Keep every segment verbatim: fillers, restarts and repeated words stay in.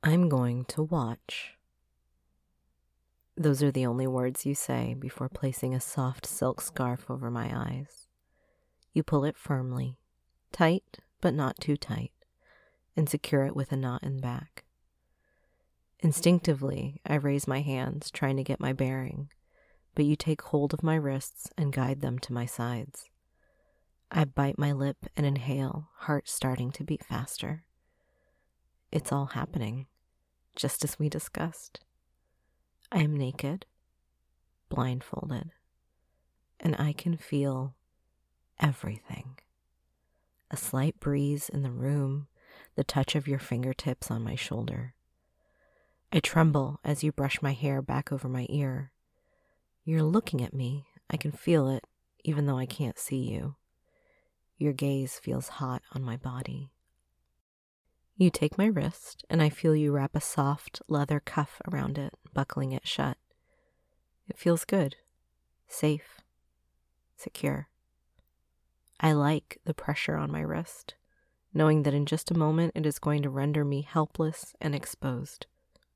I'm going to watch. Those are the only words you say before placing a soft silk scarf over my eyes. You pull it firmly, tight but not too tight, and secure it with a knot in back. Instinctively, I raise my hands, trying to get my bearing, but you take hold of my wrists and guide them to my sides. I bite my lip and inhale, heart starting to beat faster. It's all happening, just as we discussed. I am naked, blindfolded, and I can feel everything. A slight breeze in the room, the touch of your fingertips on my shoulder. I tremble as you brush my hair back over my ear. You're looking at me. I can feel it, even though I can't see you. Your gaze feels hot on my body. You take my wrist, and I feel you wrap a soft leather cuff around it, buckling it shut. It feels good, safe, secure. I like the pressure on my wrist, knowing that in just a moment it is going to render me helpless and exposed.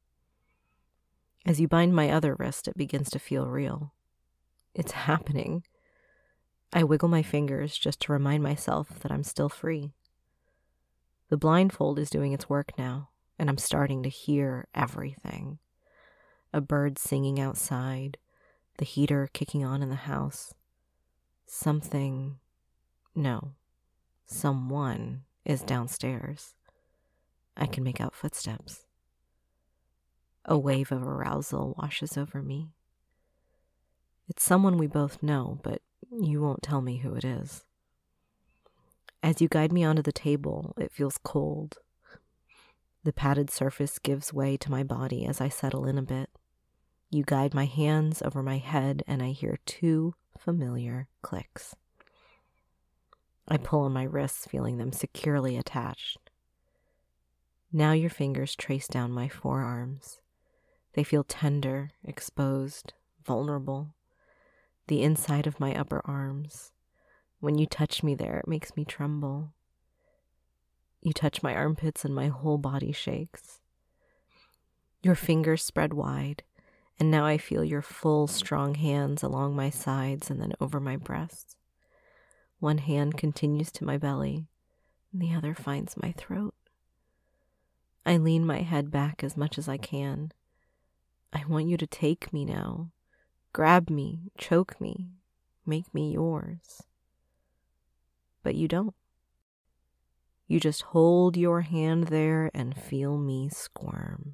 As you bind my other wrist, it begins to feel real. It's happening. I wiggle my fingers just to remind myself that I'm still free. The blindfold is doing its work now, and I'm starting to hear everything. A bird singing outside, the heater kicking on in the house. Something, no, someone is downstairs. I can make out footsteps. A wave of arousal washes over me. It's someone we both know, but you won't tell me who it is. As you guide me onto the table, it feels cold. The padded surface gives way to my body as I settle in a bit. You guide my hands over my head, and I hear two familiar clicks. I pull on my wrists, feeling them securely attached. Now your fingers trace down my forearms. They feel tender, exposed, vulnerable. The inside of my upper arms. When you touch me there, it makes me tremble. You touch my armpits and my whole body shakes. Your fingers spread wide, and now I feel your full, strong hands along my sides and then over my breasts. One hand continues to my belly, and the other finds my throat. I lean my head back as much as I can. I want you to take me now. Grab me, choke me, make me yours. But you don't. You just hold your hand there and feel me squirm.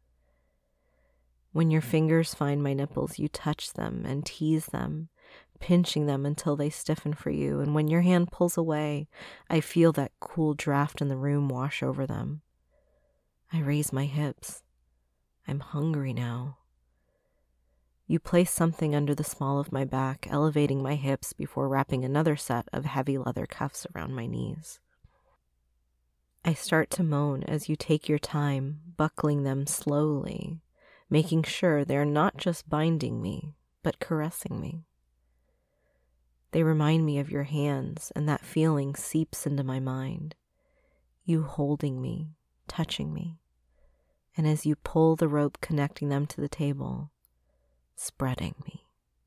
When your fingers find my nipples, you touch them and tease them, pinching them until they stiffen for you, and when your hand pulls away, I feel that cool draft in the room wash over them. I raise my hips. I'm hungry now. You place something under the small of my back, elevating my hips before wrapping another set of heavy leather cuffs around my knees. I start to moan as you take your time, buckling them slowly, making sure they're not just binding me, but caressing me. They remind me of your hands, and that feeling seeps into my mind. You holding me, touching me, and as you pull the rope connecting them to the table, spreading me.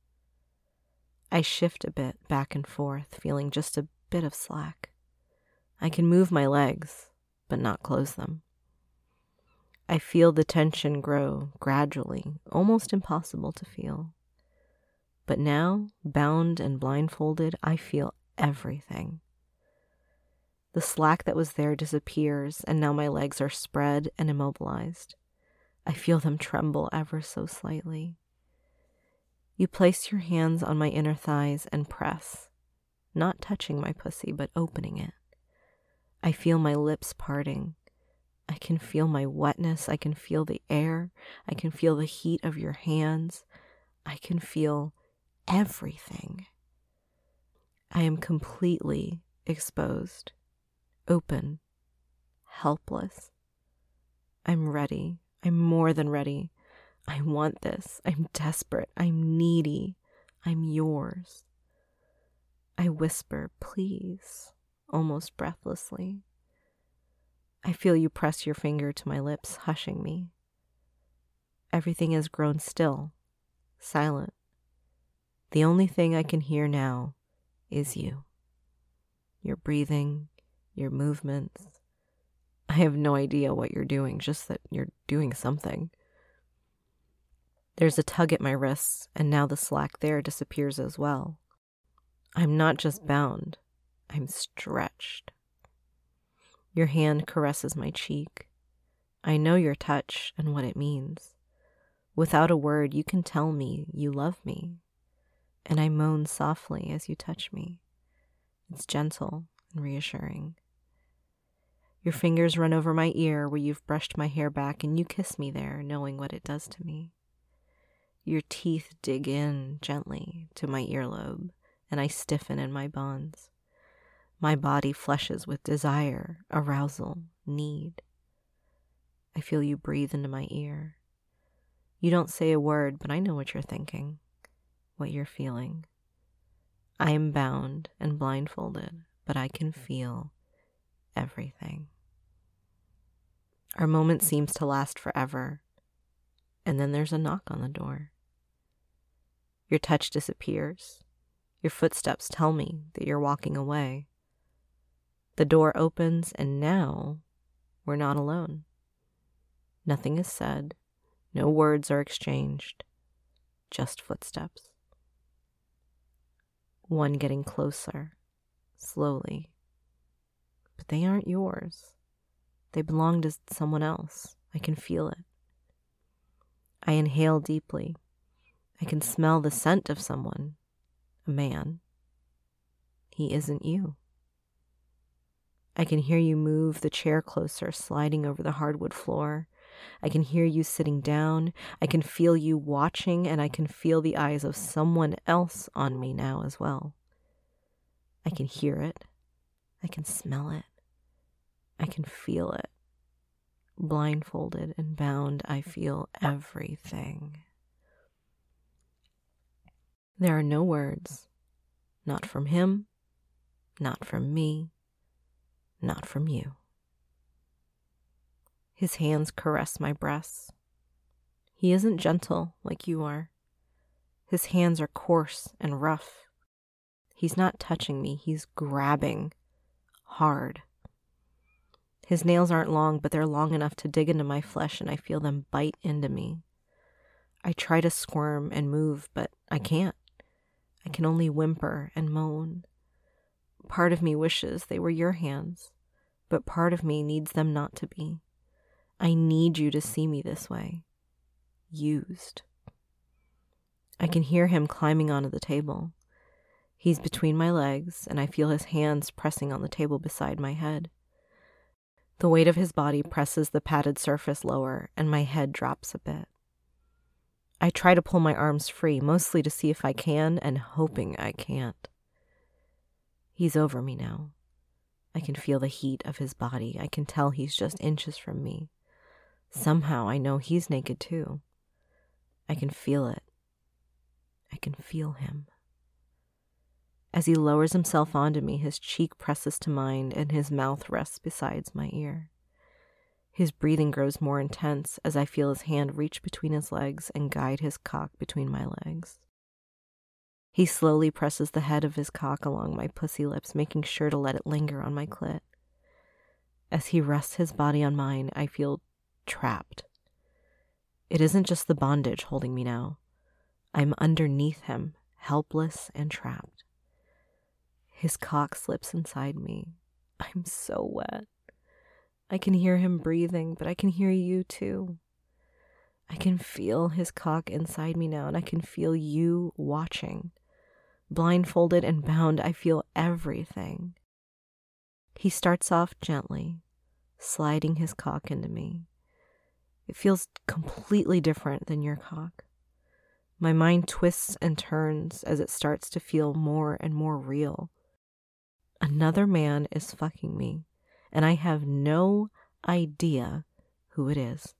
I shift a bit back and forth, feeling just a bit of slack. I can move my legs, but not close them. I feel the tension grow gradually, almost impossible to feel. But now, bound and blindfolded, I feel everything. The slack that was there disappears, and now my legs are spread and immobilized. I feel them tremble ever so slightly. You place your hands on my inner thighs and press, not touching my pussy, but opening it. I feel my lips parting. I can feel my wetness. I can feel the air. I can feel the heat of your hands. I can feel everything. I am completely exposed, open, helpless. I'm ready. I'm more than ready. I want this. I'm desperate. I'm needy. I'm yours. I whisper, please, almost breathlessly. I feel you press your finger to my lips, hushing me. Everything has grown still, silent. The only thing I can hear now is you. Your breathing, your movements. I have no idea what you're doing, just that you're doing something. There's a tug at my wrists, and now the slack there disappears as well. I'm not just bound, I'm stretched. Your hand caresses my cheek. I know your touch and what it means. Without a word, you can tell me you love me, and I moan softly as you touch me. It's gentle and reassuring. Your fingers run over my ear where you've brushed my hair back, and you kiss me there, knowing what it does to me. Your teeth dig in gently to my earlobe, and I stiffen in my bonds. My body flushes with desire, arousal, need. I feel you breathe into my ear. You don't say a word, but I know what you're thinking, what you're feeling. I am bound and blindfolded, but I can feel everything. Our moment seems to last forever, and then there's a knock on the door. Your touch disappears. Your footsteps tell me that you're walking away. The door opens, and now we're not alone. Nothing is said. No words are exchanged. Just footsteps. One getting closer, slowly. But they aren't yours. They belong to someone else. I can feel it. I inhale deeply. I can smell the scent of someone, a man. He isn't you. I can hear you move the chair closer, sliding over the hardwood floor. I can hear you sitting down. I can feel you watching, and I can feel the eyes of someone else on me now as well. I can hear it. I can smell it. I can feel it. Blindfolded and bound, I feel everything. There are no words, not from him, not from me, not from you. His hands caress my breasts. He isn't gentle like you are. His hands are coarse and rough. He's not touching me, he's grabbing hard. His nails aren't long, but they're long enough to dig into my flesh, and I feel them bite into me. I try to squirm and move, but I can't. I can only whimper and moan. Part of me wishes they were your hands, but part of me needs them not to be. I need you to see me this way. Used. I can hear him climbing onto the table. He's between my legs, and I feel his hands pressing on the table beside my head. The weight of his body presses the padded surface lower, and my head drops a bit. I try to pull my arms free, mostly to see if I can, and hoping I can't. He's over me now. I can feel the heat of his body. I can tell he's just inches from me. Somehow I know he's naked too. I can feel it. I can feel him. As he lowers himself onto me, his cheek presses to mine and his mouth rests beside my ear. His breathing grows more intense as I feel his hand reach between his legs and guide his cock between my legs. He slowly presses the head of his cock along my pussy lips, making sure to let it linger on my clit. As he rests his body on mine, I feel trapped. It isn't just the bondage holding me now. I'm underneath him, helpless and trapped. His cock slips inside me. I'm so wet. I can hear him breathing, but I can hear you too. I can feel his cock inside me now, and I can feel you watching. Blindfolded and bound, I feel everything. He starts off gently, sliding his cock into me. It feels completely different than your cock. My mind twists and turns as it starts to feel more and more real. Another man is fucking me, and I have no idea who it is.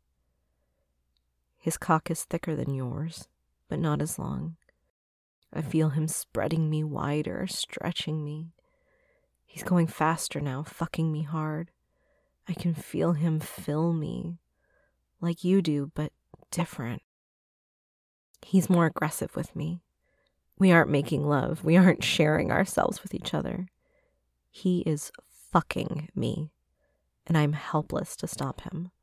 His cock is thicker than yours, but not as long. I feel him spreading me wider, stretching me. He's going faster now, fucking me hard. I can feel him fill me, like you do, but different. He's more aggressive with me. We aren't making love. We aren't sharing ourselves with each other. He is fucking me, and I'm helpless to stop him.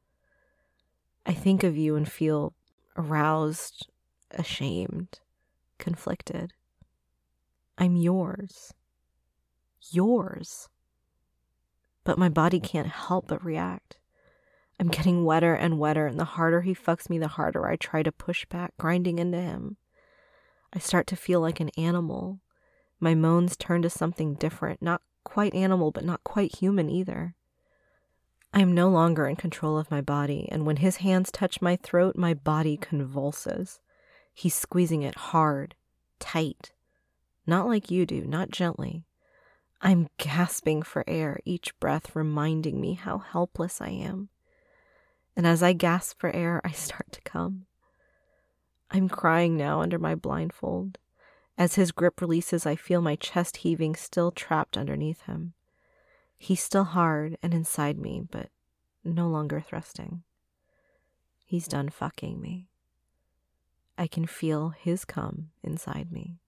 I think of you and feel aroused, ashamed, conflicted. I'm yours. Yours. But my body can't help but react. I'm getting wetter and wetter, and the harder he fucks me, the harder I try to push back, grinding into him. I start to feel like an animal. My moans turn to something different, not quite animal, but not quite human either. I am no longer in control of my body, and when his hands touch my throat, my body convulses. He's squeezing it hard, tight. Not like you do, not gently. I'm gasping for air, each breath reminding me how helpless I am. And as I gasp for air, I start to come. I'm crying now under my blindfold. As his grip releases, I feel my chest heaving, still trapped underneath him. He's still hard and inside me, but no longer thrusting. He's done fucking me. I can feel his cum inside me.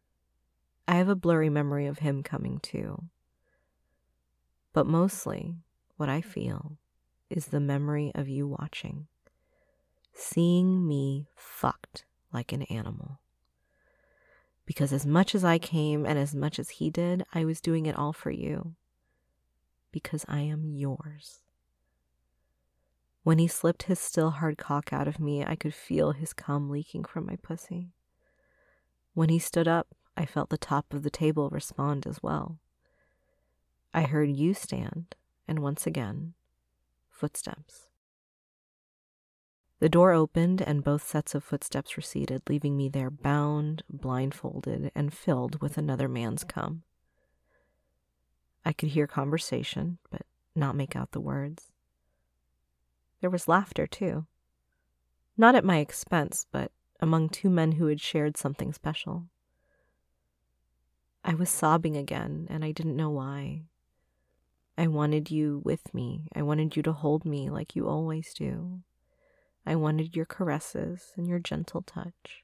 I have a blurry memory of him coming too. But mostly, what I feel is the memory of you watching. Seeing me fucked like an animal. Because as much as I came and as much as he did, I was doing it all for you. Because I am yours. When he slipped his still hard cock out of me, I could feel his cum leaking from my pussy. When he stood up, I felt the top of the table respond as well. I heard you stand, and once again, footsteps. The door opened and both sets of footsteps receded, leaving me there bound, blindfolded, and filled with another man's cum. I could hear conversation, but not make out the words. There was laughter, too. Not at my expense, but among two men who had shared something special. I was sobbing again, and I didn't know why. I wanted you with me. I wanted you to hold me like you always do. I wanted your caresses and your gentle touch.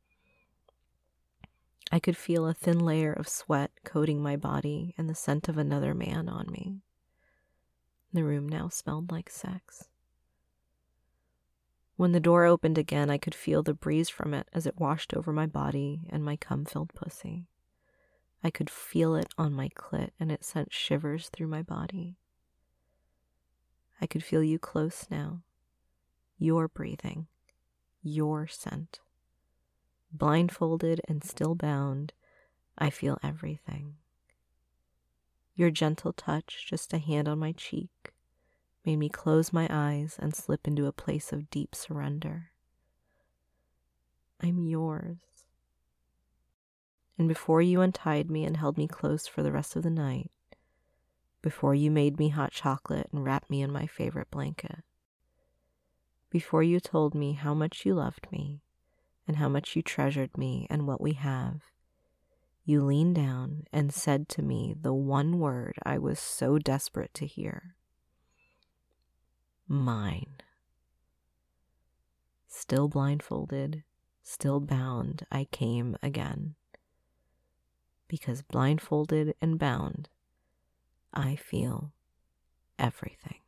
I could feel a thin layer of sweat coating my body and the scent of another man on me. The room now smelled like sex. When the door opened again, I could feel the breeze from it as it washed over my body and my cum-filled pussy. I could feel it on my clit, and it sent shivers through my body. I could feel you close now. Your breathing, your scent. Blindfolded and still bound, I feel everything. Your gentle touch, just a hand on my cheek, made me close my eyes and slip into a place of deep surrender. I'm yours. And before you untied me and held me close for the rest of the night, before you made me hot chocolate and wrapped me in my favorite blanket, before you told me how much you loved me and how much you treasured me and what we have, you leaned down and said to me the one word I was so desperate to hear. Mine. Still blindfolded, still bound, I came again. Because blindfolded and bound, I feel everything.